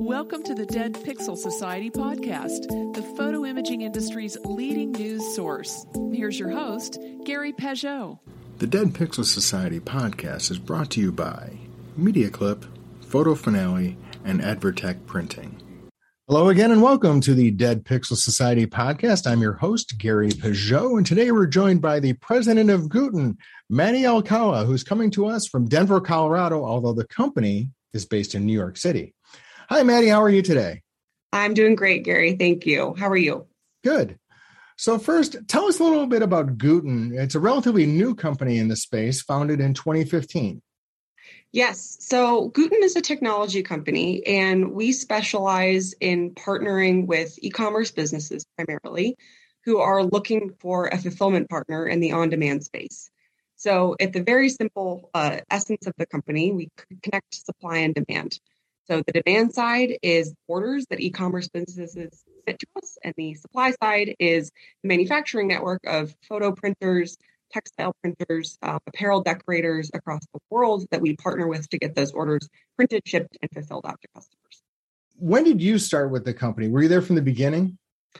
Welcome to the Dead Pixel Society podcast, the photo imaging industry's leading news source. Here's your host, Gary Peugeot. The Dead Pixel Society podcast is brought to you by MediaClip, Photo Finale, and Advertech Printing. Hello again and welcome to the Dead Pixel Society podcast. I'm your host, Gary Peugeot, and today we're joined by the president of Guten, Maddie Alcala, who's coming to us from Denver, Colorado, although the company is based in New York City. Hi, Maddie. How are you today? I'm doing great, Gary. Thank you. How are you? Good. So first, tell us a little bit about Guten. It's a relatively new company in the space, founded in 2015. Yes. So Guten is a technology company, and we specialize in partnering with e-commerce businesses primarily who are looking for a fulfillment partner in the on-demand space. So at the very simple essence of the company, we connect supply and demand. So the demand side is orders that e-commerce businesses fit to us, and the supply side is the manufacturing network of photo printers, textile printers, apparel decorators across the world that we partner with to get those orders printed, shipped, and fulfilled out to customers. When did you start with the company? Were you there from the beginning?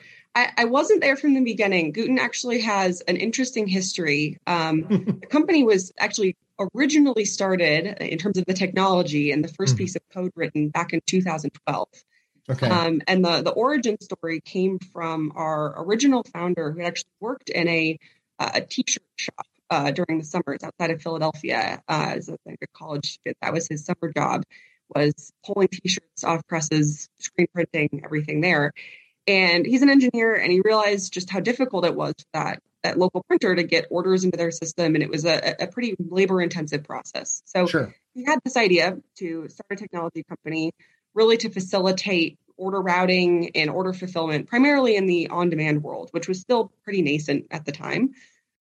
I wasn't there from the beginning. Guten actually has an interesting history. The company was actually originally started in terms of the technology and the first piece of code written back in 2012. Okay. And the origin story came from our original founder who had actually worked in a t-shirt shop during the summers outside of Philadelphia as a college student. That was his summer job, was pulling t-shirts off presses, screen printing, everything there. And he's an engineer, and he realized just how difficult it was for that local printer to get orders into their system. And it was a pretty labor-intensive process. So He had this idea to start a technology company really to facilitate order routing and order fulfillment, primarily in the on-demand world, which was still pretty nascent at the time.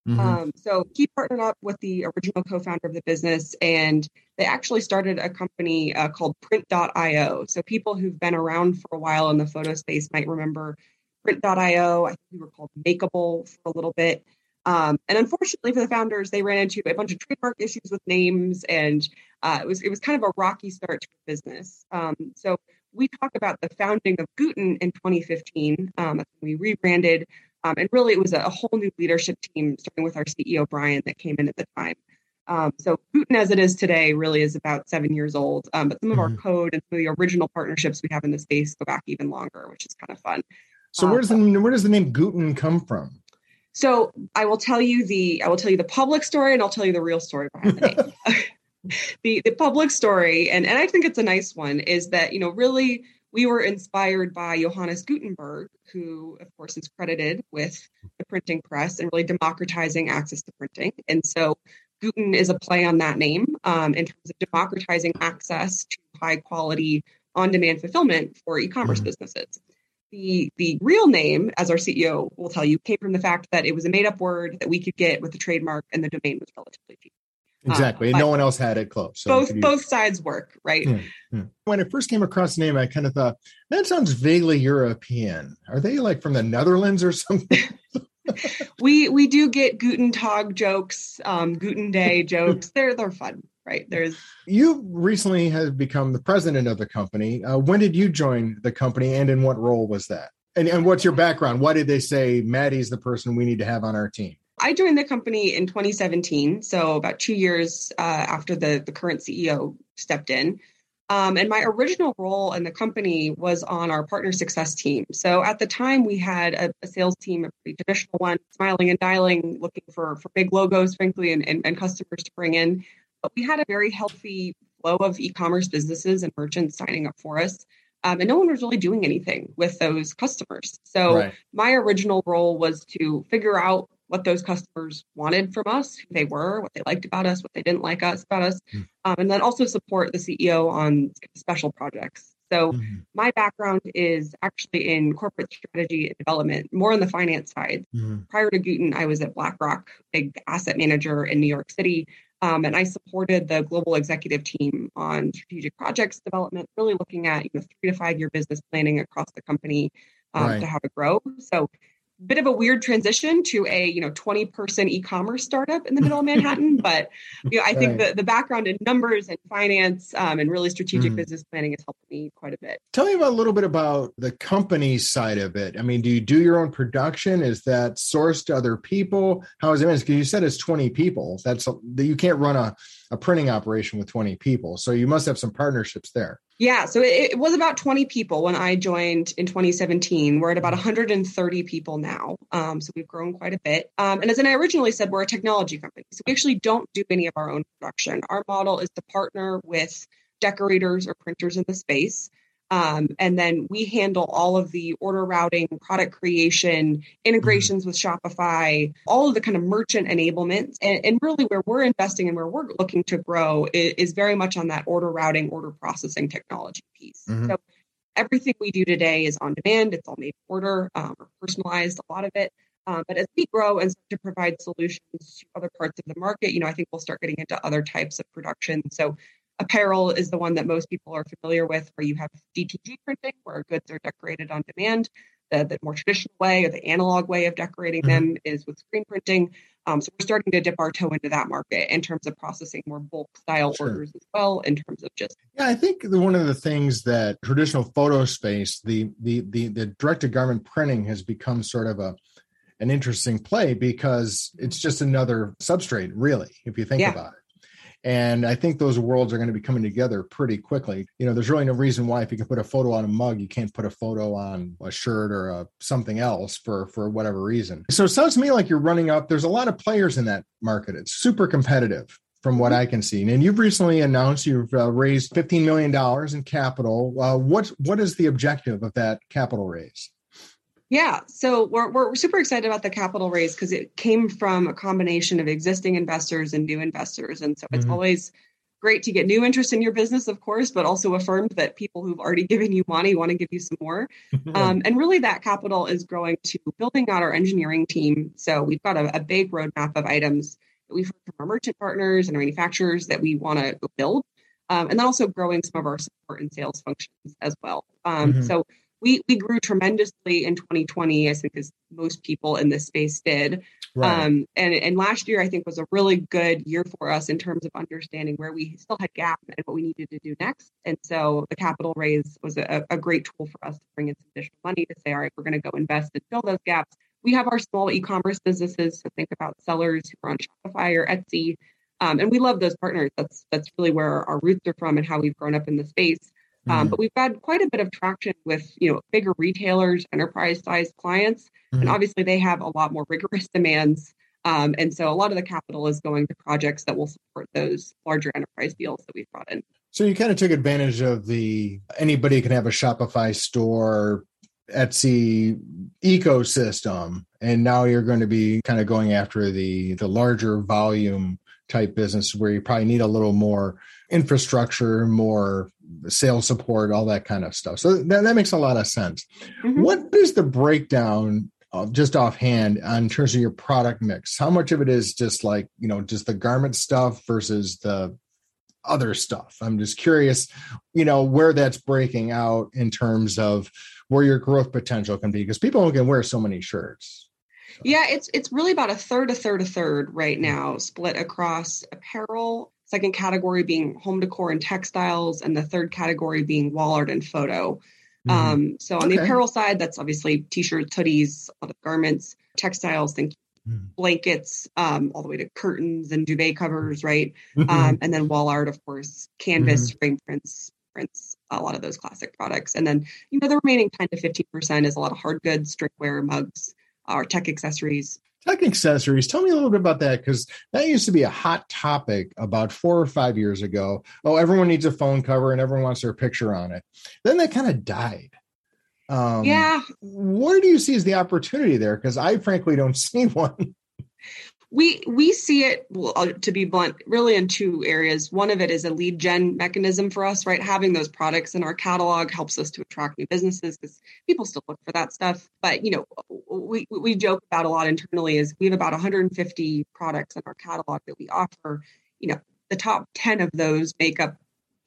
So he partnered up with the original co-founder of the business, and they actually started a company called Print.io. So people who've been around for a while in the photo space might remember Print.io. I think we were called Makeable for a little bit. And unfortunately for the founders, they ran into a bunch of trademark issues with names, and it was kind of a rocky start to the business. So we talk about the founding of Guten in 2015. We rebranded. And really, it was a whole new leadership team, starting with our CEO, Brian, that came in at the time. So Guten, as it is today, really is about 7 years old. But some of our code and some of the original partnerships we have in the space go back even longer, which is kind of fun. So where does the name Guten come from? So I will tell you the public story, and I'll tell you the real story behind the name. The public story, and I think it's a nice one, is that, really, we were inspired by Johannes Gutenberg, who, of course, is credited with the printing press and really democratizing access to printing. And so Guten is a play on that name in terms of democratizing access to high-quality, on-demand fulfillment for e-commerce businesses. The real name, as our CEO will tell you, came from the fact that it was a made-up word that we could get with the trademark, and the domain was relatively cheap. Exactly. And no one else had it close. So both sides work, right? When I first came across the name, I kind of thought, that sounds vaguely European. Are they like from the Netherlands or something? We do get Guten Tag jokes, Guten Day jokes. They're fun, right? You recently have become the president of the company. When did you join the company, and in what role was that? And what's your background? Why did they say Maddie's the person we need to have on our team? I joined the company in 2017, so about 2 years after the current CEO stepped in. And my original role in the company was on our partner success team. So at the time, we had a sales team, a pretty traditional one, smiling and dialing, looking for big logos, frankly, and customers to bring in. But we had a very healthy flow of e-commerce businesses and merchants signing up for us. And no one was really doing anything with those customers. So my original role was to figure out what those customers wanted from us, who they were, what they liked about us, what they didn't like about us, and then also support the CEO on special projects. So my background is actually in corporate strategy and development, more on the finance side. Prior to Guten, I was at BlackRock, big asset manager in New York City, and I supported the global executive team on strategic projects development, really looking at 3 to 5 year business planning across the company to how to grow. So bit of a weird transition to a 20-person e-commerce startup in the middle of Manhattan. But I think the background in numbers and finance and really strategic business planning has helped me quite a bit. Tell me a little bit about the company side of it. I mean, do you do your own production? Is that sourced to other people? How is it managed? Because you said it's 20 people. You can't run a printing operation with 20 people. So you must have some partnerships there. Yeah, so it was about 20 people when I joined in 2017. We're at about 130 people now. So we've grown quite a bit. And as I originally said, we're a technology company. So we actually don't do any of our own production. Our model is to partner with decorators or printers in the space. And then we handle all of the order routing, product creation, integrations with Shopify, all of the kind of merchant enablement. And really where we're investing and where we're looking to grow is very much on that order routing, order processing technology piece. So everything we do today is on demand. It's all made to order or personalized, a lot of it. But as we grow and start to provide solutions to other parts of the market, I think we'll start getting into other types of production. So apparel is the one that most people are familiar with, where you have DTG printing, where goods are decorated on demand. The more traditional way or the analog way of decorating them is with screen printing. So we're starting to dip our toe into that market in terms of processing more bulk style orders as well, in terms of just. Yeah, I think one of the things that traditional photo space, the direct-to-garment printing has become sort of an interesting play, because it's just another substrate, really, if you think about it. And I think those worlds are going to be coming together pretty quickly. There's really no reason why, if you can put a photo on a mug, you can't put a photo on a shirt or something else for whatever reason. So it sounds to me like you're running up. There's a lot of players in that market. It's super competitive from what I can see. And you've recently announced you've raised $15 million in capital. What is the objective of that capital raise? Yeah, so we're super excited about the capital raise because it came from a combination of existing investors and new investors. And so it's always great to get new interest in your business, of course, but also affirmed that people who've already given you money want to give you some more. And really that capital is going to building out our engineering team. So we've got a big roadmap of items that we've heard from our merchant partners and our manufacturers that we want to build. And then also growing some of our support and sales functions as well. So we grew tremendously in 2020, I think, as most people in this space did. Right. And last year, I think, was a really good year for us in terms of understanding where we still had gaps and what we needed to do next. And so the capital raise was a great tool for us to bring in some additional money to say, all right, we're going to go invest and fill those gaps. We have our small e-commerce businesses, so think about sellers who are on Shopify or Etsy. And we love those partners. That's really where our roots are from and how we've grown up in the space. But we've had quite a bit of traction with, bigger retailers, enterprise-sized clients. And obviously they have a lot more rigorous demands. And so a lot of the capital is going to projects that will support those larger enterprise deals that we've brought in. So you kind of took advantage of anybody can have a Shopify store, Etsy ecosystem. And now you're going to be kind of going after the larger volume type business where you probably need a little more infrastructure, more sales support, all that kind of stuff. So that makes a lot of sense. What is the breakdown just offhand in terms of your product mix? How much of it is just just the garment stuff versus the other stuff? I'm just curious, where that's breaking out in terms of where your growth potential can be, because people can wear so many shirts. Yeah, it's really about a third right now, split across apparel, second category being home decor and textiles, and the third category being wall art and photo. So on the apparel side, that's obviously t-shirts, hoodies, a lot of garments, textiles, think blankets, all the way to curtains and duvet covers, right? And then wall art, of course, canvas, frame prints, a lot of those classic products. And then, the remaining 10 to 15% is a lot of hard goods, drinkware, mugs, or tech accessories. Tech accessories. Tell me a little bit about that, because that used to be a hot topic about 4 or 5 years ago. Oh, everyone needs a phone cover and everyone wants their picture on it. Then that kind of died. What do you see as the opportunity there? Because I frankly don't see one. We see it, to be blunt, really in two areas. One of it is a lead gen mechanism for us, right? Having those products in our catalog helps us to attract new businesses because people still look for that stuff. But, we joke about a lot internally is we have about 150 products in our catalog that we offer. The top 10 of those make up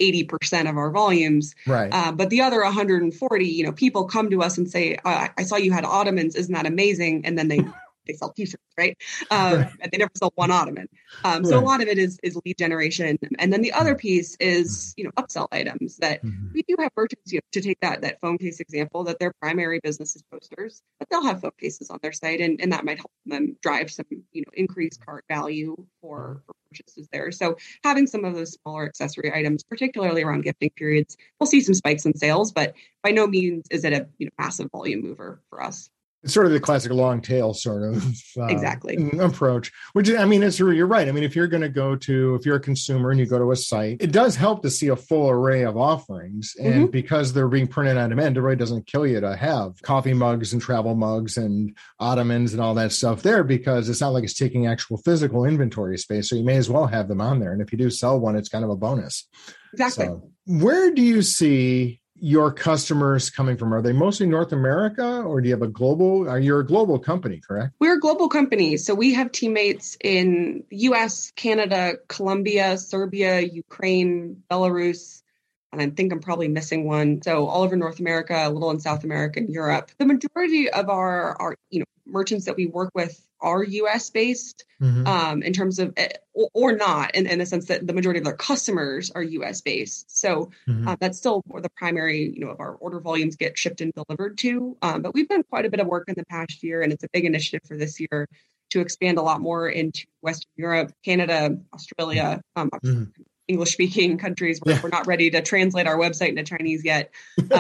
80% of our volumes. Right. But the other 140, people come to us and say, I saw you had ottomans. Isn't that amazing? And then they sell t-shirts, right? Right. And they never sell one ottoman. Right. So a lot of it is lead generation. And then the other piece is, upsell items that we do have merchants, to take that phone case example, that their primary business is posters, but they'll have phone cases on their site, and that might help them drive some, increased cart value for purchases there. So having some of those smaller accessory items, particularly around gifting periods, we'll see some spikes in sales, but by no means is it a massive volume mover for us. It's sort of the classic long tail sort of exactly approach, which, you're right. If you're going to if you're a consumer and you go to a site, it does help to see a full array of offerings. And because they're being printed on demand, it really doesn't kill you to have coffee mugs and travel mugs and ottomans and all that stuff there, because it's not like it's taking actual physical inventory space. So you may as well have them on there. And if you do sell one, it's kind of a bonus. Exactly. So where do you see your customers coming from? Are they mostly North America, or do you have you're a global company, correct? We're a global company. So we have teammates in the US, Canada, Colombia, Serbia, Ukraine, Belarus, and I think I'm probably missing one. So all over North America, a little in South America and Europe. The majority of our merchants that we work with are US based in terms of, or not, in the sense that the majority of their customers are US based. So that's still where the primary, of our order volumes get shipped and delivered to. But we've done quite a bit of work in the past year, and it's a big initiative for this year to expand a lot more into Western Europe, Canada, Australia, English-speaking countries where we're not ready to translate our website into Chinese yet.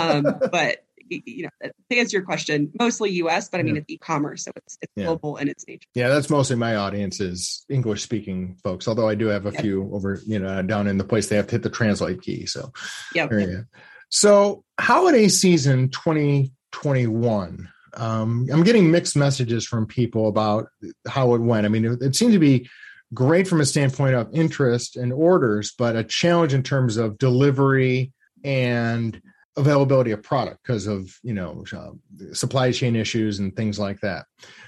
But to answer your question, mostly U.S., but it's e-commerce, so it's global in its nature. Yeah, that's mostly my audience is English-speaking folks, although I do have a few over, down in the place they have to hit the translate key. So, So holiday season 2021, I'm getting mixed messages from people about how it went. It seemed to be great from a standpoint of interest and orders, but a challenge in terms of delivery and availability of product because of, supply chain issues and things like that.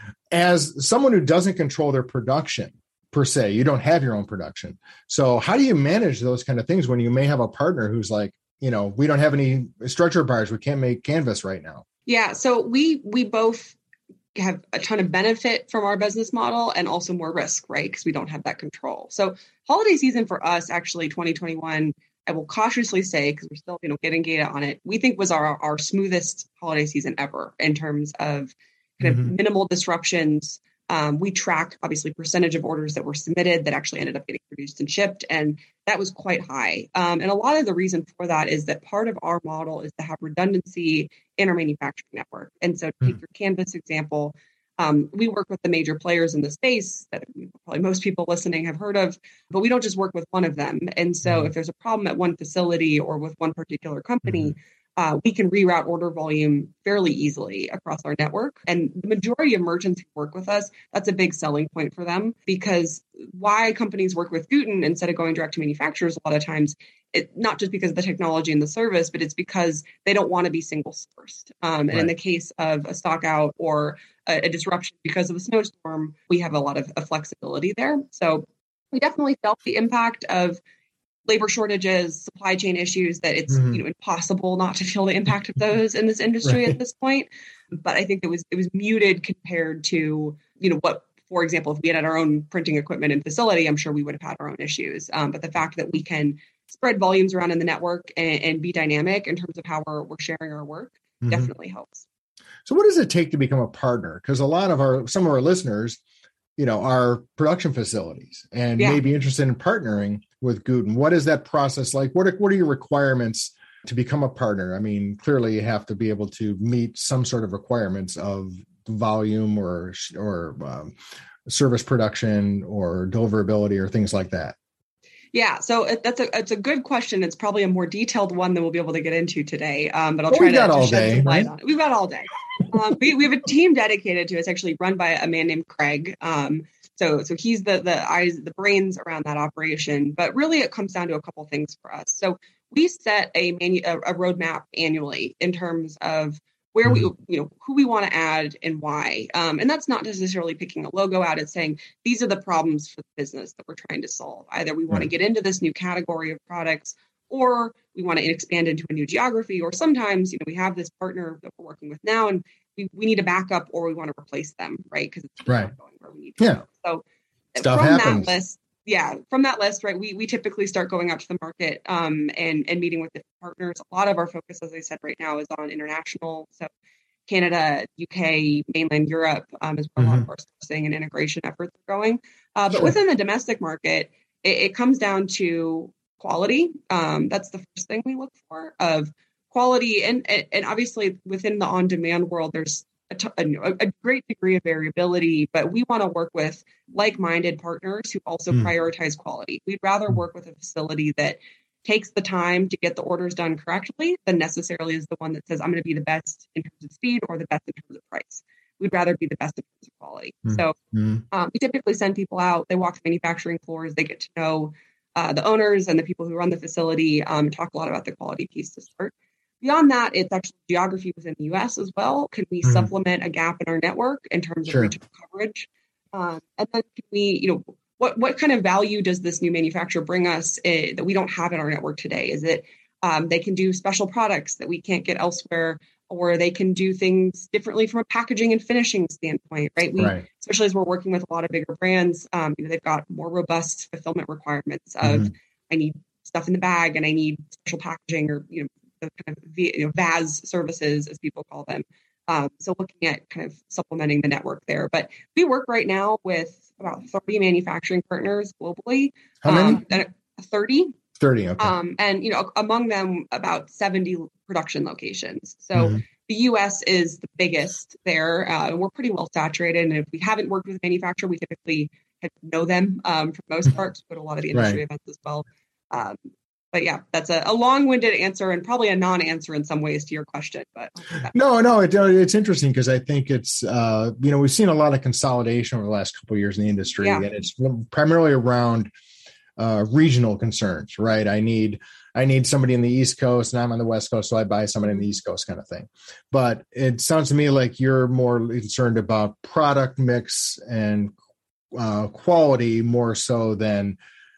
As someone who doesn't control their production per se, you don't have your own production. So how do you manage those kind of things when you may have a partner who's like, we don't have any structure bars, we can't make canvas right now? Yeah. So we both have a ton of benefit from our business model and also more risk, right? Because we don't have that control. So holiday season for us, actually 2021, I will cautiously say, because we're still, getting data on it, we think was our smoothest holiday season ever in terms of kind of minimal disruptions. We tracked, obviously, percentage of orders that were submitted that actually ended up getting produced and shipped, and that was quite high. And a lot of the reason for that is that part of our model is to have redundancy in our manufacturing network. And so to take your Canvas example, we work with the major players in the space that probably most people listening have heard of, but we don't just work with one of them. And so if there's a problem at one facility or with one particular company, we can reroute order volume fairly easily across our network. And the majority of merchants who work with us, that's a big selling point for them, because why companies work with Gooten instead of going direct to manufacturers a lot of times, not just because of the technology and the service, but it's because they don't want to be single sourced. And in the case of a stock out or a disruption because of a snowstorm, we have a lot of flexibility there. So we definitely felt the impact of labor shortages, supply chain issues, that it's impossible not to feel the impact of those in this industry at this point. But I think it was muted compared to what, for example, if we had our own printing equipment and facility, I'm sure we would have had our own issues. But the fact that we can spread volumes around in the network and be dynamic in terms of how we're sharing our work definitely helps. So what does it take to become a partner? Because some of our listeners, are production facilities and may be interested in partnering with Gooten. What is that process like? What are your requirements to become a partner? Clearly you have to be able to meet some sort of requirements of volume or service production or deliverability or things like that. Yeah, so it's a good question. It's probably a more detailed one than we'll be able to get into today, but I'll try to shed some light on it. We've got all day. We have a team dedicated to it. It's actually run by a man named Craig. So he's the eyes, the brains around that operation. But really, it comes down to a couple things for us. So we set a roadmap annually in terms of where we, who we want to add and why. And that's not necessarily picking a logo out. It's saying these are the problems for the business that we're trying to solve. Either we want to get into this new category of products, or we want to expand into a new geography, or sometimes, we have this partner that we're working with now and we need a backup or we want to replace them, right? Because it's not going where we need to go. So stuff from happens. That list, right, we typically start going out to the market and meeting with different partners. A lot of our focus, as I said, right now is on international. So Canada, UK, mainland Europe is where a lot of our sourcing and integration efforts are going. But within the domestic market, it comes down to quality. That's the first thing we look for, of quality. And obviously within the on-demand world, there's a great degree of variability, but we want to work with like-minded partners who also prioritize quality. We'd rather work with a facility that takes the time to get the orders done correctly than necessarily is the one that says, I'm going to be the best in terms of speed or the best in terms of price. We'd rather be the best in terms of quality. So we typically send people out, they walk the manufacturing floors, they get to know the owners and the people who run the facility, talk a lot about the quality piece to start. Beyond that, it's actually geography within the U.S. as well. Can we supplement a gap in our network in terms of regional coverage? And then can we, what kind of value does this new manufacturer bring us that we don't have in our network today? Is it they can do special products that we can't get elsewhere, or they can do things differently from a packaging and finishing standpoint, right? Especially as we're working with a lot of bigger brands, they've got more robust fulfillment requirements of I need stuff in the bag and I need special packaging, or the kind of VAS services, as people call them. So looking at kind of supplementing the network there. But we work right now with about 30 manufacturing partners globally. How many? 30. 30, okay. And, among them, about 70 production locations. So the U.S. is the biggest there. We're pretty well saturated. And if we haven't worked with a manufacturer, we typically know them for the most part, to put a lot of the industry events as well. But yeah, that's a long-winded answer and probably a non-answer in some ways to your question. But no, it's interesting because I think it's we've seen a lot of consolidation over the last couple of years in the industry, and it's primarily around regional concerns, right? I need somebody in the East Coast and I'm on the West Coast, so I buy somebody in the East Coast, kind of thing. But it sounds to me like you're more concerned about product mix and quality more so than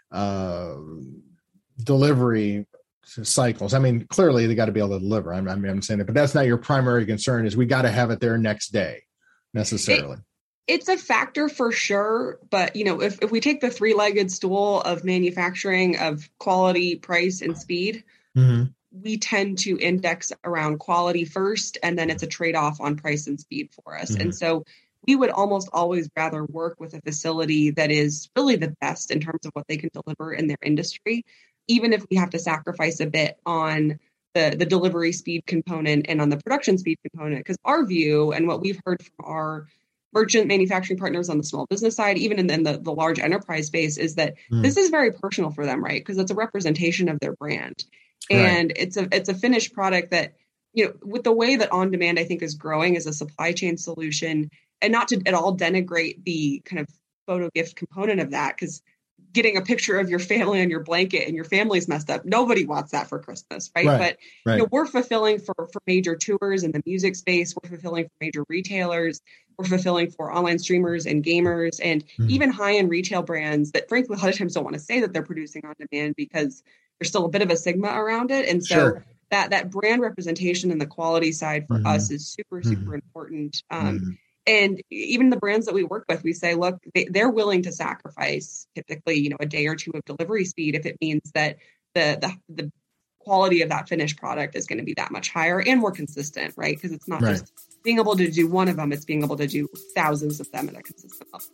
delivery cycles. I mean, clearly they got to be able to deliver. I'm saying that, but that's not your primary concern. Is we got to have it there next day necessarily. It's a factor for sure. But, if we take the three-legged stool of manufacturing, of quality, price, and speed, we tend to index around quality first, and then it's a trade-off on price and speed for us. And so we would almost always rather work with a facility that is really the best in terms of what they can deliver in their industry, even if we have to sacrifice a bit on the delivery speed component and on the production speed component. Because our view and what we've heard from our merchant manufacturing partners on the small business side, even in the large enterprise space, is that this is very personal for them, right? Because it's a representation of their brand. And it's a finished product that, with the way that on-demand, I think, is growing as a supply chain solution, and not to at all denigrate the kind of photo gift component of that, because getting a picture of your family on your blanket and your family's messed up, nobody wants that for Christmas, right? But we're fulfilling for major tours in the music space. We're fulfilling for major retailers. We're fulfilling for online streamers and gamers, and even high-end retail brands that, frankly, a lot of times don't want to say that they're producing on demand because there's still a bit of a stigma around it. And so that brand representation and the quality side for us is super, super important. And even the brands that we work with, we say, look, they're willing to sacrifice typically, a day or two of delivery speed if it means that the quality of that finished product is going to be that much higher and more consistent, right? Because it's not just being able to do one of them, it's being able to do thousands of them at a consistent level.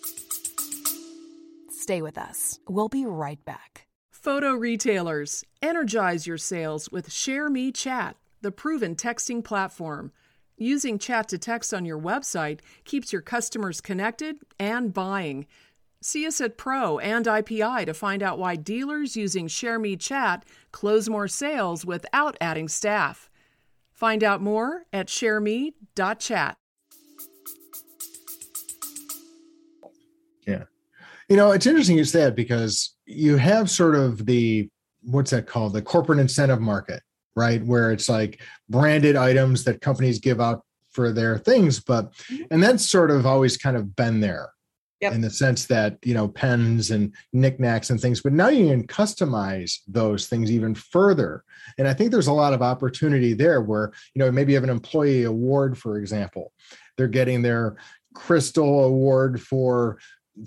Stay with us. We'll be right back. Photo retailers, energize your sales with ShareMe Chat, the proven texting platform. Using chat to text on your website keeps your customers connected and buying. See us at Pro and IPI to find out why dealers using ShareMe Chat close more sales without adding staff. Find out more at shareme.chat. Yeah. It's interesting you say it because you have sort of what's that called? The corporate incentive market, right? Where it's like branded items that companies give out for their things, and that's sort of always kind of been there, Yep. in the sense that, pens and knickknacks and things, but now you can customize those things even further. And I think there's a lot of opportunity there where, maybe you have an employee award, for example, they're getting their Crystal Award for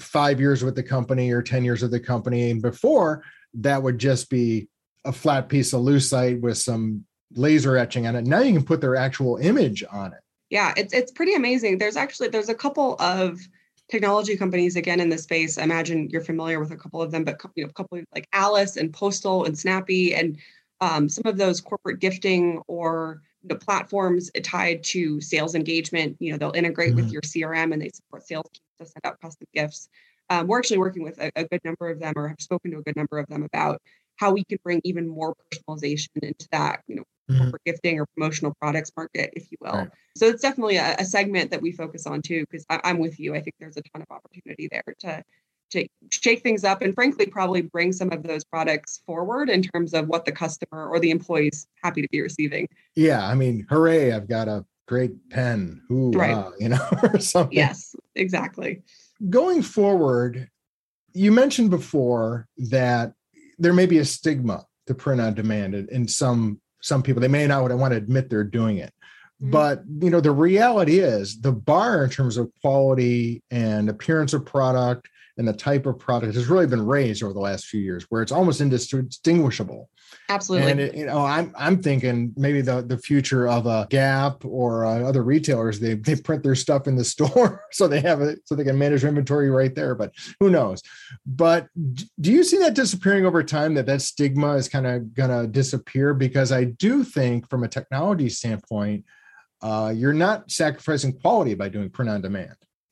5 years with the company or 10 years with the company. And before that would just be a flat piece of lucite with some laser etching on it. Now you can put their actual image on it. Yeah, it's pretty amazing. There's a couple of technology companies, again, in this space. I imagine you're familiar with a couple of them, but a couple like Alice and Postal and Snappy and some of those corporate gifting or platforms tied to sales engagement. They'll integrate with your CRM and they support sales teams to send out custom gifts. We're actually working with a good number of them, or have spoken to a good number of them about how we could bring even more personalization into that, corporate gifting or promotional products market, if you will. Right. So it's definitely a segment that we focus on too, because I'm with you. I think there's a ton of opportunity there to shake things up and frankly, probably bring some of those products forward in terms of what the customer or the employee's happy to be receiving. Yeah. I mean, hooray, I've got a great pen, right. Or something. Yes, exactly. Going forward, you mentioned before that there may be a stigma to print on demand, and some people, they may not want to admit they're doing it. Mm-hmm. But, the reality is the bar in terms of quality and appearance of product and the type of product has really been raised over the last few years, where it's almost indistinguishable. Absolutely. And I'm thinking maybe the future of a Gap or other retailers, they print their stuff in the store so they have it, so they can manage inventory right there. But who knows? But do you see that disappearing over time? That stigma is kind of gonna disappear? Because I do think, from a technology standpoint, you're not sacrificing quality by doing print on demand.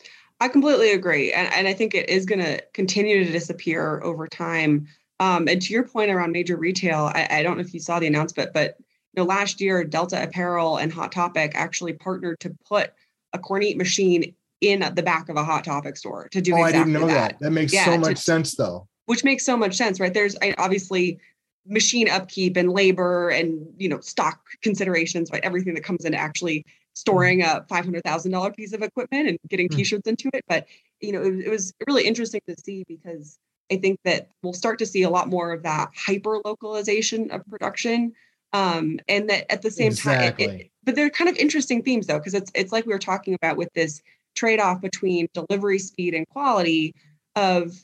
I completely agree. And I think it is going to continue to disappear over time. And to your point around major retail, I don't know if you saw the announcement, but last year, Delta Apparel and Hot Topic actually partnered to put a Kornit machine in the back of a Hot Topic store to do exactly that. I didn't know that. That makes so much sense, though. Which makes so much sense, right? There's obviously machine upkeep and labor and, stock considerations, right? Everything that comes into actually storing a $500,000 piece of equipment and getting T-shirts into it. But, it was really interesting to see, because I think that we'll start to see a lot more of that hyper localization of production. And that at the same time, but they're kind of interesting themes though, because it's like we were talking about with this trade-off between delivery speed and quality of,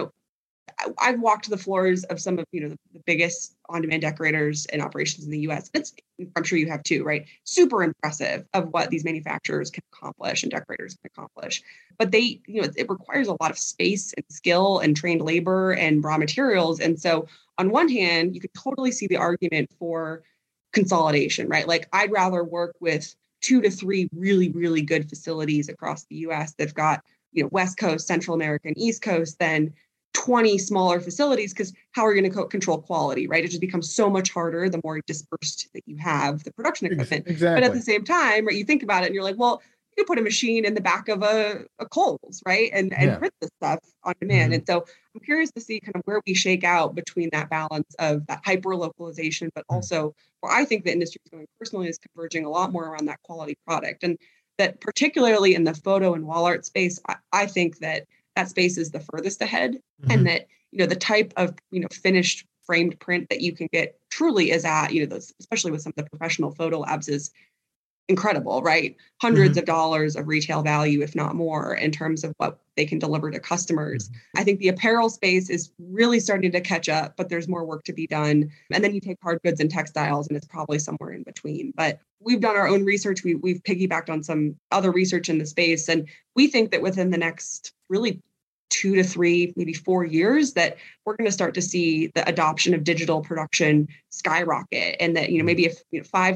I've walked the floors of some of, the biggest on-demand decorators and operations in the U.S. I'm sure you have too, right? Super impressive of what these manufacturers can accomplish and decorators can accomplish. But they, it requires a lot of space and skill and trained labor and raw materials. And so on one hand, you could totally see the argument for consolidation, right? Like, I'd rather work with 2 to 3 really, really good facilities across the U.S. that've got, West Coast, Central America, and East Coast than 20 smaller facilities, because how are you going to control quality, right? It just becomes so much harder the more dispersed that you have the production equipment. Exactly. But at the same time, right, you think about it and you're like, well, you put a machine in the back of a Kohl's, right? And print this stuff on demand. Mm-hmm. And so I'm curious to see kind of where we shake out between that balance of that hyper localization, but also where I think the industry is going personally is converging a lot more around that quality product. And that particularly in the photo and wall art space, I think that space is the furthest ahead. Mm-hmm. And that, the type of, finished framed print that you can get truly is at, those, especially with some of the professional photo labs, is incredible, right? Hundreds of dollars of retail value, if not more, in terms of what they can deliver to customers. I think the apparel space is really starting to catch up, but there's more work to be done. And then you take hard goods and textiles, and it's probably somewhere in between. But we've done our own research. We've piggybacked on some other research in the space. And we think that within the next really 2 to 3, maybe 4 years, that we're going to start to see the adoption of digital production skyrocket. And that, maybe if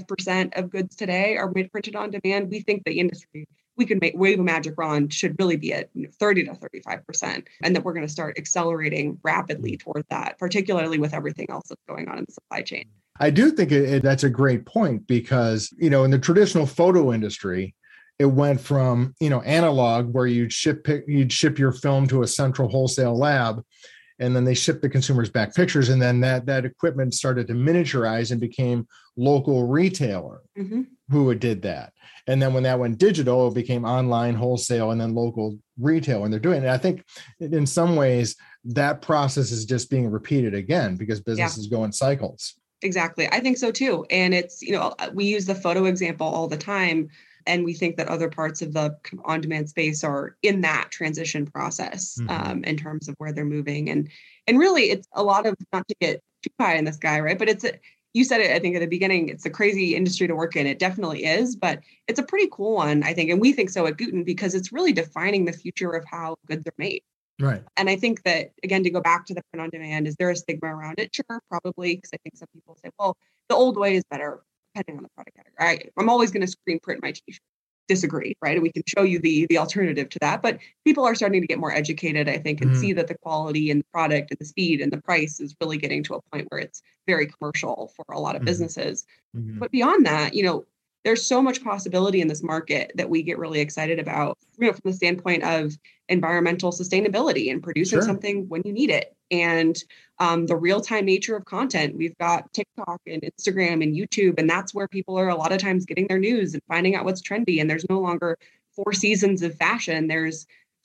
5% of goods today are printed on demand, we think the industry, we could wave a magic wand, should really be at 30 to 35%. And that we're going to start accelerating rapidly toward that, particularly with everything else that's going on in the supply chain. I do think that's a great point, because, in the traditional photo industry, it went from, analog, where you'd ship your film to a central wholesale lab, and then they shipped the consumers back pictures, and then that equipment started to miniaturize and became local retailer who did that. And then when that went digital, it became online wholesale and then local retail, and they're doing it. And I think in some ways that process is just being repeated again because businesses go in cycles. Exactly. I think so too. And it's, we use the photo example all the time. And we think that other parts of the on-demand space are in that transition process in terms of where they're moving. And really, it's a lot of, not to get too high in the sky, right? But you said it, I think, at the beginning, it's a crazy industry to work in. It definitely is, but it's a pretty cool one, I think. And we think so at Gooten because it's really defining the future of how goods are made. Right. And I think that, again, to go back to the print on demand, is there a stigma around it? Sure, probably, because I think some people say, well, the old way is better, depending on the product category. I'm always going to screen print my t-shirt. Disagree, right? And we can show you the alternative to that. But people are starting to get more educated, I think, and see that the quality and the product and the speed and the price is really getting to a point where it's very commercial for a lot of businesses. But beyond that, there's so much possibility in this market that we get really excited about, from the standpoint of environmental sustainability and producing something when you need it. And the real-time nature of content. We've got TikTok and Instagram and YouTube, and that's where people are a lot of times getting their news and finding out what's trendy. And there's no longer 4 seasons of fashion. There's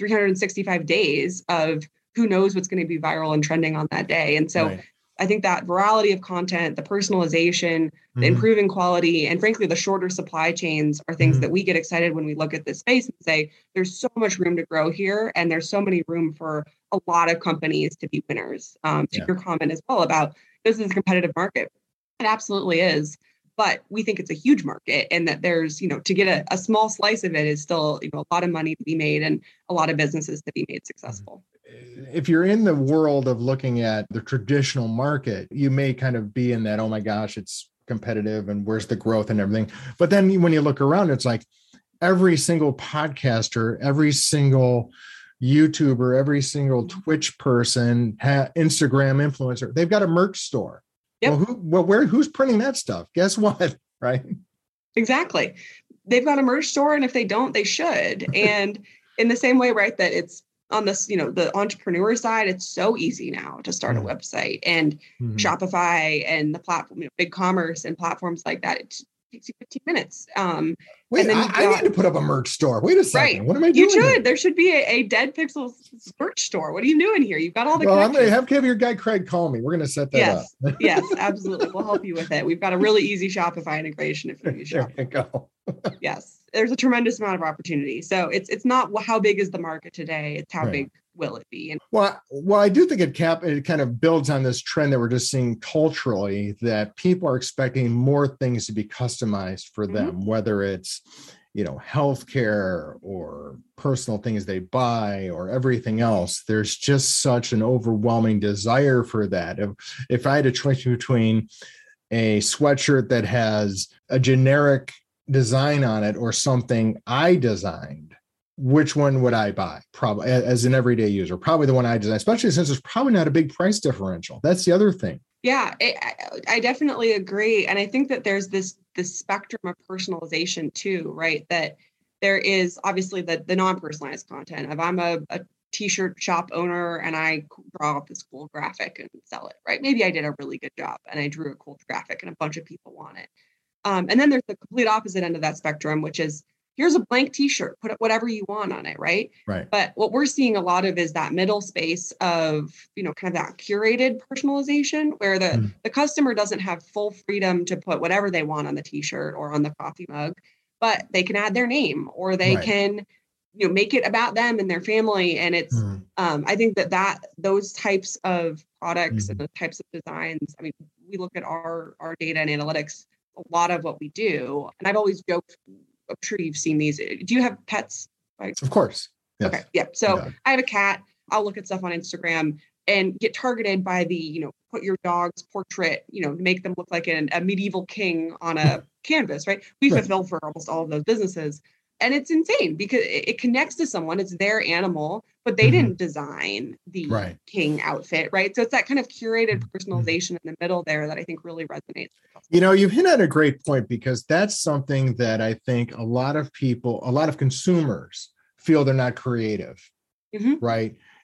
365 days of who knows what's going to be viral and trending on that day. And so I think that virality of content, the personalization, the improving quality, and frankly, the shorter supply chains are things that we get excited when we look at this space and say, there's so much room to grow here. And there's so many room for a lot of companies to be winners. To your comment as well about this is a competitive market. It absolutely is. But we think it's a huge market and that there's, to get a small slice of it is still, a lot of money to be made and a lot of businesses to be made successful. If you're in the world of looking at the traditional market, you may kind of be in that, oh my gosh, it's competitive and where's the growth and everything. But then when you look around, it's like every single podcaster, every single YouTuber, every single Twitch person, Instagram influencer, they've got a merch store. Yep. Well, who's printing that stuff? Guess what? Right. Exactly. They've got a merch store. And if they don't, they should. And in the same way, right, that it's on this, the entrepreneur side, it's so easy now to start a website and Shopify and the platform, BigCommerce and platforms like that. It takes you 15 minutes. Wait, and then I need to put up a merch store. Wait a second. Right. What am I doing? You should. Here? There should be a Dead Pixels merch store. What are you doing here? You've got all the. Well, I'm going to have your guy Craig call me. We're going to set that up. Yes, absolutely. We'll help you with it. We've got a really easy Shopify integration if you use Shopify. There you go. Yes, there's a tremendous amount of opportunity. So it's not how big is the market today. It's how big will it be? And well, I do think it kind of builds on this trend that we're just seeing culturally, that people are expecting more things to be customized for them, whether it's, healthcare or personal things they buy or everything else. There's just such an overwhelming desire for that. If I had a choice between a sweatshirt that has a generic design on it or something I designed, which one would I buy? Probably as an everyday user, probably the one I design, especially since there's probably not a big price differential. That's the other thing. Yeah, I definitely agree. And I think that there's this spectrum of personalization too, right? That there is obviously the non-personalized content. If I'm a t-shirt shop owner and I draw up this cool graphic and sell it, right? Maybe I did a really good job and I drew a cool graphic and a bunch of people want it. And then there's the complete opposite end of that spectrum, which is here's a blank t-shirt, put whatever you want on it, right? Right. But what we're seeing a lot of is that middle space of, kind of that curated personalization where the customer doesn't have full freedom to put whatever they want on the t-shirt or on the coffee mug, but they can add their name or they can, make it about them and their family. And it's, I think that those types of products and the types of designs, I mean, we look at our data and analytics, a lot of what we do. And I've always joked, I'm sure you've seen these. Do you have pets? Right? Of course. Yes. Okay. Yeah. So I have a cat. I'll look at stuff on Instagram and get targeted by the, put your dog's portrait, make them look like a medieval king on a canvas, right? We fulfill for almost all of those businesses. And it's insane because it connects to someone. It's their animal, but they didn't design the king outfit, right? So it's that kind of curated personalization in the middle there that I think really resonates. You've hit on a great point because that's something that I think a lot of consumers feel they're not creative, right?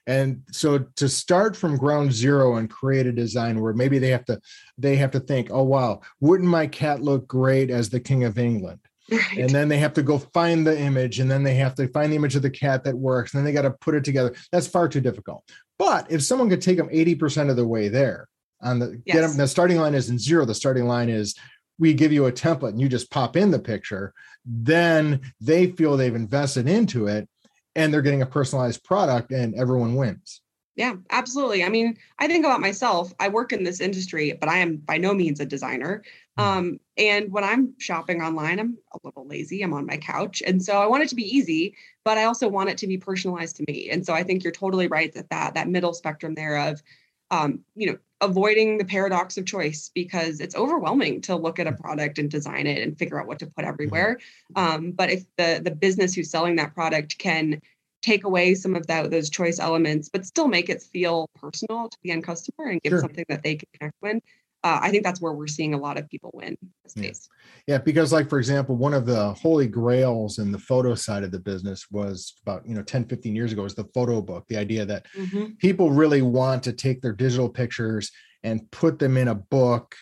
And so to start from ground zero and create a design where maybe they have to think, oh, wow, wouldn't my cat look great as the King of England? Right. And then they have to go find the image, and then they have to find the image of the cat that works. And then they got to put it together. That's far too difficult. But if someone could take them 80% of the way there get them, the starting line isn't zero. The starting line is we give you a template and you just pop in the picture. Then they feel they've invested into it and they're getting a personalized product and everyone wins. Yeah, absolutely. I mean, I think about myself. I work in this industry, but I am by no means a designer. And when I'm shopping online, I'm a little lazy. I'm on my couch. And so I want it to be easy, but I also want it to be personalized to me. And so I think you're totally right that middle spectrum there of, avoiding the paradox of choice, because it's overwhelming to look at a product and design it and figure out what to put everywhere. But if the business who's selling that product can take away some of those choice elements, but still make it feel personal to the end customer and give something that they can connect with, I think that's where we're seeing a lot of people win in this space. Yeah, because like, for example, one of the holy grails in the photo side of the business was about 10, 15 years ago was the photo book. The idea that people really want to take their digital pictures and put them in a book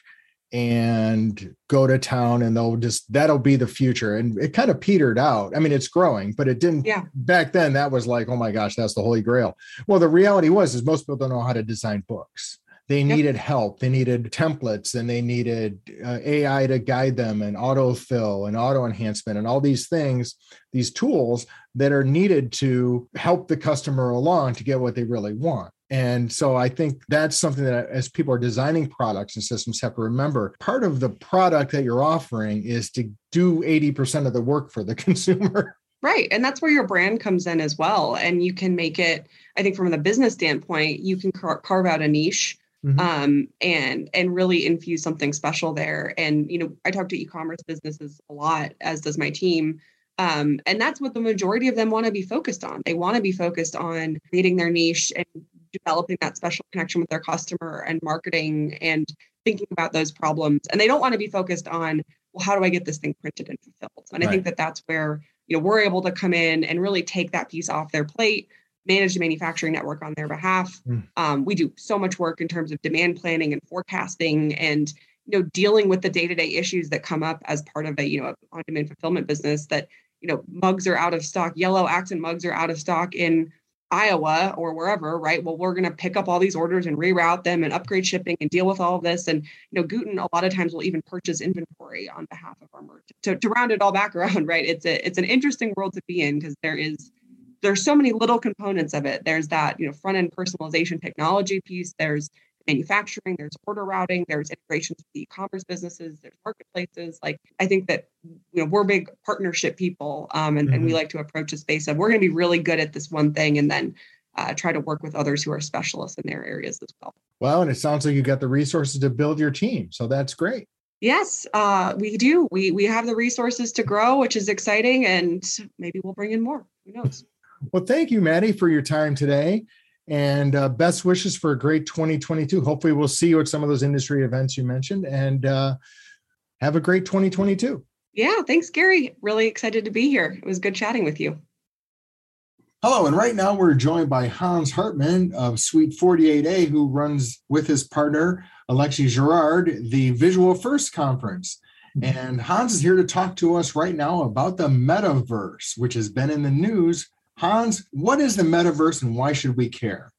and go to town, and that'll be the future. And it kind of petered out. I mean, it's growing, but it didn't back then. That was like, oh my gosh, that's the holy grail. Well, the reality is most people don't know how to design books. They needed help. They needed templates, and they needed AI to guide them, and autofill and auto enhancement and all these things, these tools that are needed to help the customer along to get what they really want. And so I think that's something that as people are designing products and systems have to remember. Part of the product that you're offering is to do 80% of the work for the consumer. Right. And that's where your brand comes in as well. And you can make it, I think from the business standpoint, you can carve out a niche and really infuse something special there. And, I talk to e-commerce businesses a lot, as does my team. And that's what the majority of them want to be focused on. They want to be focused on creating their niche and developing that special connection with their customer and marketing and thinking about those problems. And they don't want to be focused on, well, how do I get this thing printed and fulfilled? And I think that's where, we're able to come in and really take that piece off their plate, manage the manufacturing network on their behalf. We do so much work in terms of demand planning and forecasting and, dealing with the day-to-day issues that come up as part of a, on-demand fulfillment business that, mugs are out of stock, yellow accent mugs are out of stock in Iowa or wherever, right? Well, we're going to pick up all these orders and reroute them and upgrade shipping and deal with all of this. And, Gooten a lot of times will even purchase inventory on behalf of our merchant. To round it all back around, right? It's an interesting world to be in because there's so many little components of it. There's that, front-end personalization technology piece. There's manufacturing, there's order routing, there's integrations with e-commerce businesses, there's marketplaces. Like, I think that, we're big partnership people and we like to approach a space of we're going to be really good at this one thing and then try to work with others who are specialists in their areas as well. Well, and it sounds like you got the resources to build your team. So that's great. Yes, we do. We have the resources to grow, which is exciting, and maybe we'll bring in more. Who knows? Well, thank you, Maddie, for your time today. And best wishes for a great 2022. Hopefully we'll see you at some of those industry events you mentioned, and have a great 2022. Yeah, thanks, Gary. Really excited to be here. It was good chatting with you. Hello, and right now we're joined by Hans Hartman of Suite 48A, who runs with his partner, Alexi Girard, the Visual First Conference. And Hans is here to talk to us right now about the metaverse, which has been in the news. Hans, what is the metaverse and why should we care?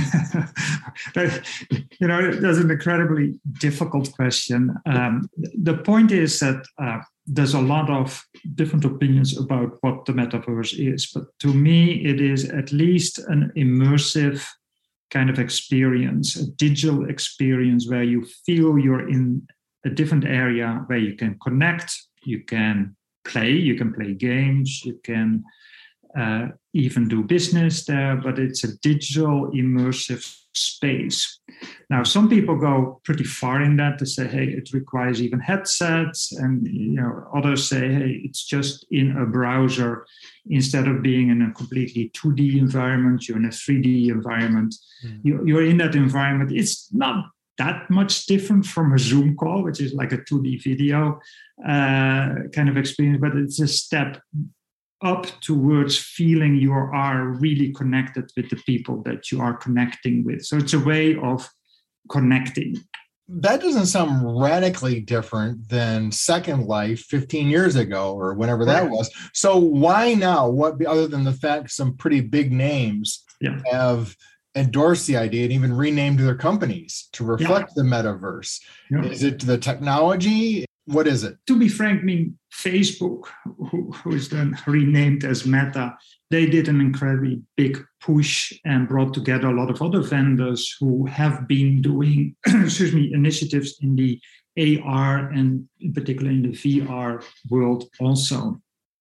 That's an incredibly difficult question. The point is that there's a lot of different opinions about what the metaverse is. But to me, it is at least an immersive kind of experience, a digital experience where you feel you're in a different area where you can connect, you can play games, you can even do business there, but it's a digital immersive space. Now, some people go pretty far in that to say, hey, it requires even headsets, and others say, hey, it's just in a browser. Instead of being in a completely 2D environment, you're in a 3D environment. You're in that environment. It's not that much different from a Zoom call, which is like a 2D video kind of experience, but it's a step up towards feeling you are really connected with the people that you are connecting with. So it's a way of connecting. That doesn't sound radically different than Second Life 15 years ago or whenever that was. So why now? What, other than the fact some pretty big names have endorsed the idea and even renamed their companies to reflect the metaverse? Is it the technology? What is it? To be frank, I mean, Facebook, who is then renamed as Meta, they did an incredibly big push and brought together a lot of other vendors who have been doing, initiatives in the AR and in particular in the VR world also.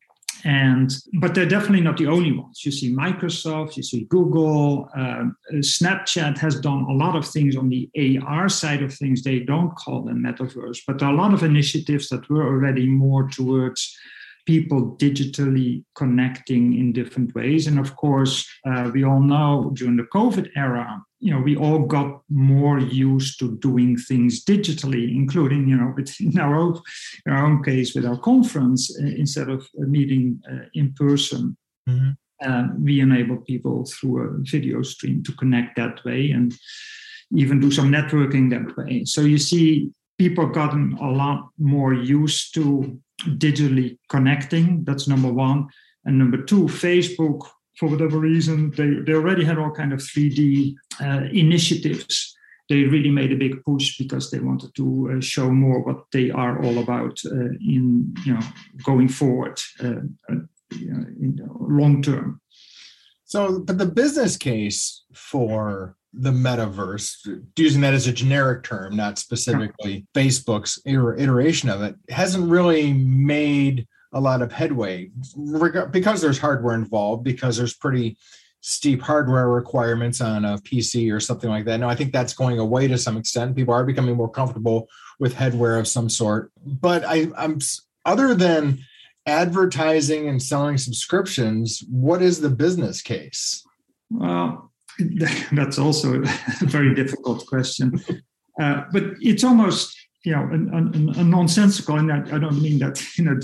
But they're definitely not the only ones. You see Microsoft, you see Google, Snapchat has done a lot of things on the AR side of things. They don't call them metaverse, but there are a lot of initiatives that were already more towards people digitally connecting in different ways. And of course, we all know during the COVID era, we all got more used to doing things digitally, including, in our own case with our conference, instead of meeting in person. We enable people through a video stream to connect that way and even do some networking that way. So you see, people have gotten a lot more used to digitally connecting. That's number one. And number two, Facebook, for whatever reason, they already had all kind of 3D initiatives. They really made a big push because they wanted to show more what they are all about in going forward in the long term. So, but the business case for the metaverse, using that as a generic term, not specifically Facebook's iteration of it, hasn't really made a lot of headway because there's hardware involved, because there's pretty steep hardware requirements on a PC or something like that. Now, I think that's going away to some extent. People are becoming more comfortable with headwear of some sort. But I'm other than advertising and selling subscriptions, what is the business case? Well, that's also a very difficult question. But it's almost, a nonsensical, and I don't mean that,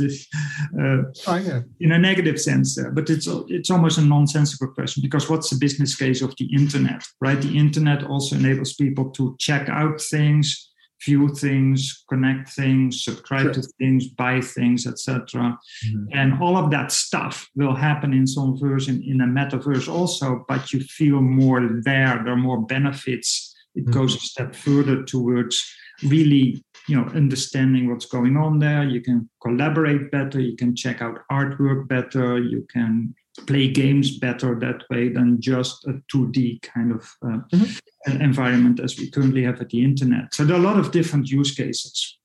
in a negative sense there, but it's almost a nonsensical question, because what's the business case of the internet, right? The internet also enables people to check out things, view things, connect things, subscribe to things, buy things, etc. And all of that stuff will happen in some version in a metaverse also, but you feel more there. There are more benefits. It goes a step further towards really, understanding what's going on there. You can collaborate better. You can check out artwork better. You can play games better that way than just a 2D kind of environment as we currently have at the internet. So there are a lot of different use cases.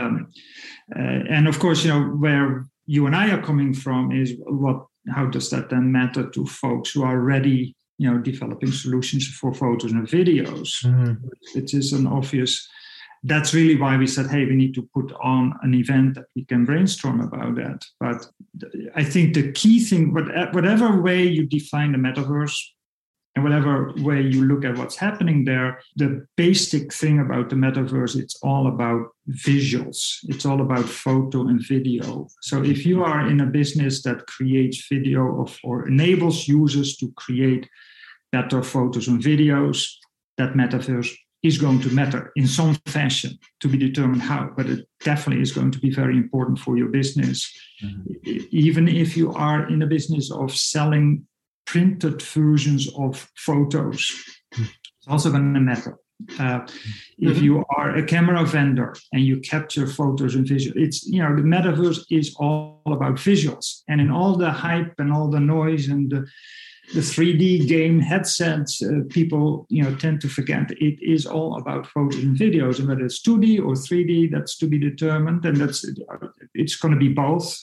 And of course, where you and I are coming from is how does that then matter to folks who are already, developing solutions for photos and videos? It is an obvious. That's really why we said, hey, we need to put on an event that we can brainstorm about that. But I think the key thing, whatever way you define the metaverse and whatever way you look at what's happening there, the basic thing about the metaverse, it's all about visuals. It's all about photo and video. So if you are in a business that creates video or enables users to create better photos and videos, that metaverse is going to matter in some fashion, to be determined how, but it definitely is going to be very important for your business. Even if you are in a business of selling printed versions of photos, it's also going to matter. If you are a camera vendor and you capture photos and visuals, it's, the metaverse is all about visuals. And in all the hype and all the noise and the 3D game headsets, people tend to forget it is all about photos and videos, and whether it's 2D or 3D, that's to be determined, and it's going to be both.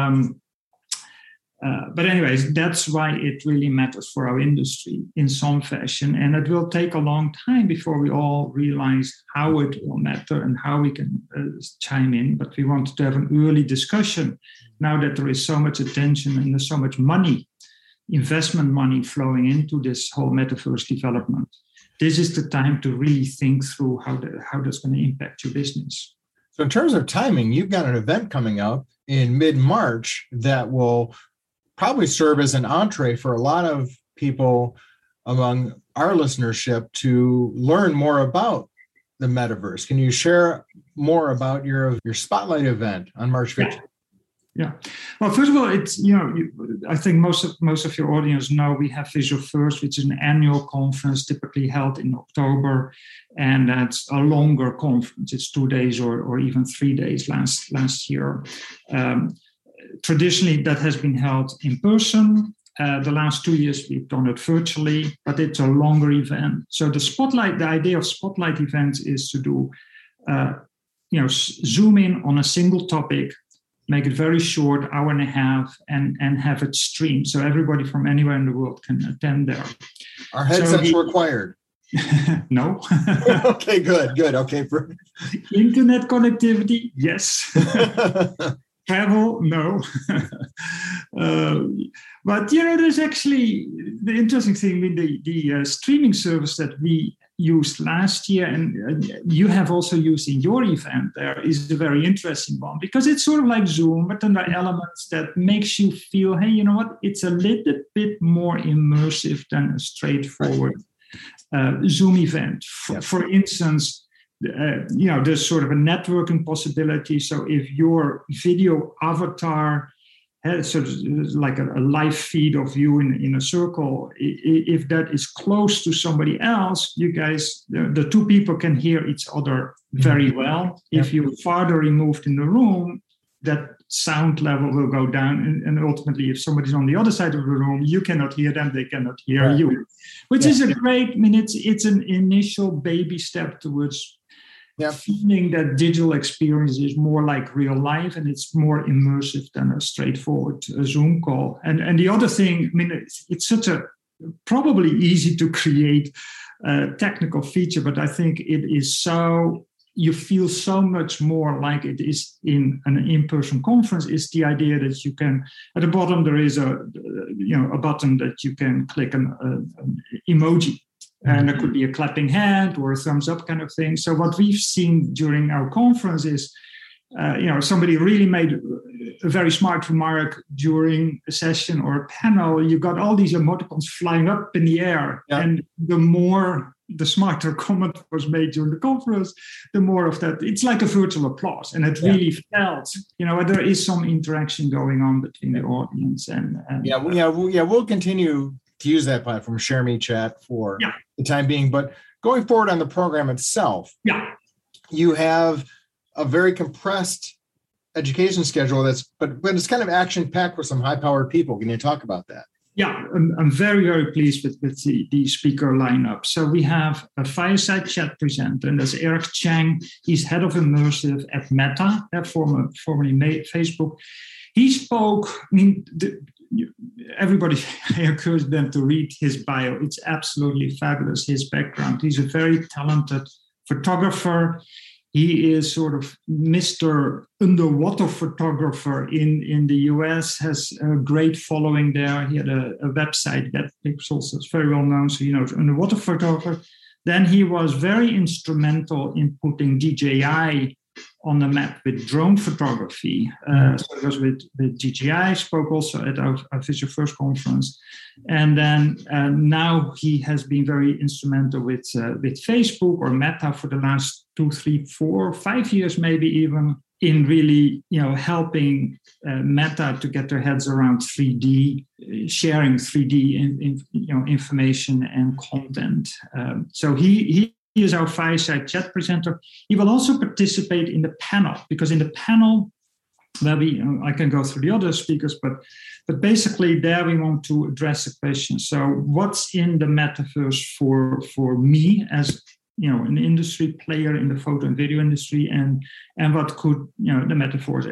But anyways, that's why it really matters for our industry in some fashion, and it will take a long time before we all realize how it will matter and how we can chime in. But we wanted to have an early discussion now that there is so much attention and there's so much money, investment money flowing into this whole metaverse development. This is the time to really think through how that's going to impact your business. So in terms of timing, you've got an event coming up in mid-March that will probably serve as an entree for a lot of people among our listenership to learn more about the metaverse. Can you share more about your Spotlight event on March 15th? Yeah. Well, first of all, it's, I think most of your audience know we have Visual First, which is an annual conference typically held in October. And that's a longer conference. It's 2 days or even 3 days last year. Traditionally, that has been held in person. The last 2 years, we've done it virtually, but it's a longer event. So the idea of Spotlight events is to do, zoom in on a single topic, make it very short, hour and a half, and have it streamed. So everybody from anywhere in the world can attend there. Are headsets required? No. Okay, good. Okay. Internet connectivity, yes. Travel, no. But, there's actually the interesting thing with the streaming service that we used last year, and you have also used in your event there, is a very interesting one, because it's sort of like Zoom, but then there are elements that makes you feel, hey, you know what, it's a little bit more immersive than a straightforward Zoom event. For instance, there's sort of a networking possibility. So if your video avatar has sort of like a live feed of you in a circle, if that is close to somebody else, you guys, the two people can hear each other very well. If you're farther removed in the room, that sound level will go down. And ultimately, if somebody's on the other side of the room, you cannot hear them, they cannot hear you, which is a great, it's an initial baby step towards feeling that digital experience is more like real life, and it's more immersive than a straightforward Zoom call. And the other thing, it's such a probably easy to create technical feature, but I think it is so, you feel so much more like it is in an in-person conference, is the idea that you can, at the bottom there is a button that you can click an emoji. And it could be a clapping hand or a thumbs up kind of thing. So what we've seen during our conference is, somebody really made a very smart remark during a session or a panel. You got all these emoticons flying up in the air. Yeah. And the smarter comment was made during the conference, the more of that. It's like a virtual applause. And it really felt, there is some interaction going on between the audience. We'll continue to use that platform, ShareMeChat, for the time being. But going forward on the program itself, you have a very compressed education schedule but it's kind of action-packed with some high-powered people. Can you talk about that? Yeah, I'm very, very pleased with the speaker lineup. So we have a fireside chat presenter, and that's Eric Chang. He's head of immersive at Meta, formerly Facebook. He spoke, everybody, I encourage them to read his bio. It's absolutely fabulous, his background. He's a very talented photographer. He is sort of Mr. Underwater photographer in the US, has a great following there. He had a website, GetPixels, that's very well known. So, underwater photographer. Then he was very instrumental in putting DJI on the map with drone photography. So it was with DJI, spoke also at our Visual First conference. And then now he has been very instrumental with Facebook or Meta for the last 2, 3, 4, 5 years, maybe even, in really, helping Meta to get their heads around 3D, sharing 3D information and content. So he is our fireside chat presenter. He will also participate in the panel, because in the panel, I can go through the other speakers, but basically there we want to address a question. So what's in the metaverse for me as an industry player in the photo and video industry, and what could the metaverse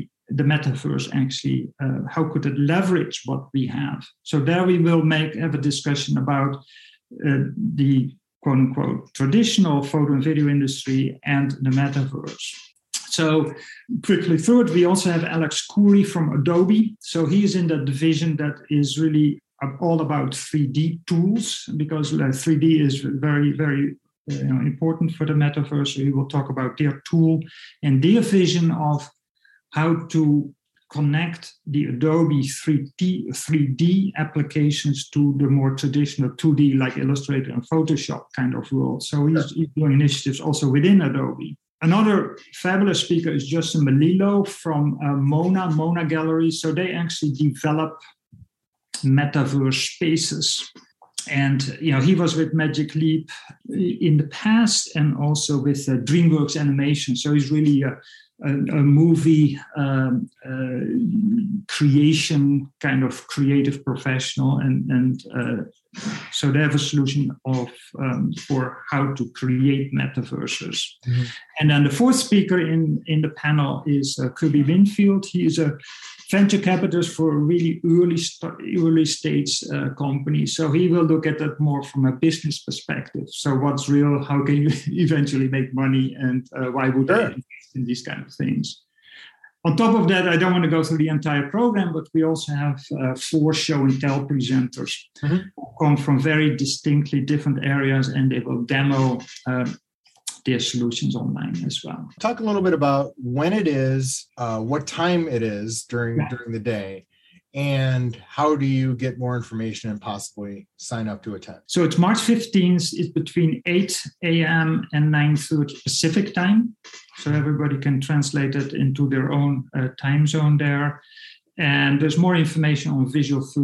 actually how could it leverage what we have? So there we will have a discussion about the quote unquote traditional photo and video industry and the metaverse. So quickly through it, we also have Alex Khoury from Adobe. So he is in the division that is really all about 3D tools, because 3D is very, very important for the metaverse. So we will talk about their tool and their vision of how to connect the Adobe 3D applications to the more traditional 2D, like Illustrator and Photoshop kind of world. So he's doing initiatives also within Adobe. Another fabulous speaker is Justin Melillo from Mona Gallery. So they actually develop metaverse spaces. And he was with Magic Leap in the past and also with DreamWorks Animation. So he's really a movie creation kind of creative professional, and so they have a solution for how to create metaverses. Mm-hmm. And then the fourth speaker in the panel is Kirby Winfield. He is a venture capitalist for a really early stage company. So he will look at that more from a business perspective. So what's real? How can you eventually make money? And why would they invest in these kind of things? On top of that, I don't want to go through the entire program, but we also have 4 show and tell presenters who come from very distinctly different areas, and they will demo their solutions online as well. Talk a little bit about when it is, what time it is during the day, and how do you get more information and possibly sign up to attend? So it's March 15th. It's between 8 a.m. and 9:30 Pacific time. So everybody can translate it into their own time zone there. And there's more information on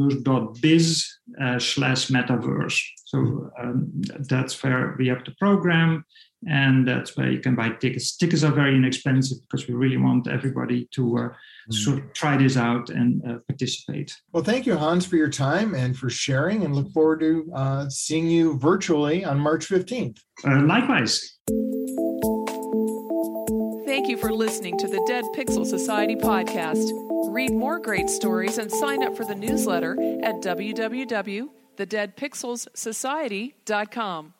visualfirst.biz/metaverse. So that's where we have the program. And that's where you can buy tickets. Tickets are very inexpensive because we really want everybody to sort of try this out and participate. Well, thank you, Hans, for your time and for sharing, and look forward to seeing you virtually on March 15th. Likewise. Thank you for listening to the Dead Pixel Society podcast. Read more great stories and sign up for the newsletter at www.thedeadpixelssociety.com.